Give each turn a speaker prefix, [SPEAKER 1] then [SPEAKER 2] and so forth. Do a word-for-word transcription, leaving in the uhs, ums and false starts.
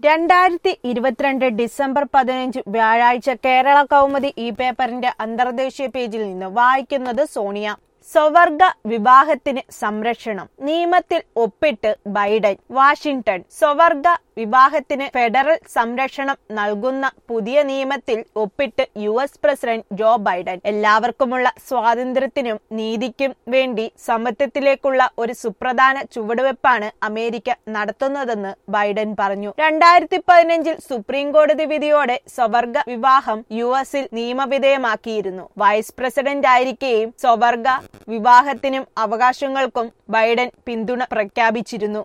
[SPEAKER 1] രണ്ടായിരത്തി ഇരുപത്തിരണ്ട് ഡിസംബർ പതിനഞ്ച് വ്യാഴാഴ്ച കേരള കൗമുദി ഈ പേപ്പറിന്റെ അന്തർദേശീയ പേജിൽ നിന്ന് വായിക്കുന്നത് സോണിയ. സ്വവർഗ വിവാഹത്തിന് സംരക്ഷണം നിയമത്തിൽ ഒപ്പിട്ട് ബൈഡൻ. വാഷിംഗ്ടൺ. സ്വവർഗ വിവാഹത്തിന് ഫെഡറൽ സംരക്ഷണം നൽകുന്ന പുതിയ നിയമത്തിൽ ഒപ്പിട്ട് U S president Joe Biden. എല്ലാവർക്കുമുള്ള സ്വാതന്ത്ര്യത്തിനും നീതിക്കും വേണ്ടി സമത്വത്തിലേക്കുള്ള ഒരു സുപ്രധാന ചുവടുവെപ്പാണ് അമേരിക്ക നടത്തുന്നതെന്ന് ബൈഡൻ പറഞ്ഞു. രണ്ടായിരത്തി പതിനഞ്ചിൽ സുപ്രീം കോടതി വിധിയോടെ സ്വവർഗ വിവാഹം യു എസിൽ നിയമവിധേയമാക്കിയിരുന്നു. വൈസ് പ്രസിഡന്റ് ആയിരിക്കെയും സ്വവർഗ വിവാഹത്തിനും അവകാശങ്ങൾക്കും ബൈഡൻ പിന്തുണ പ്രഖ്യാപിച്ചിരുന്നു.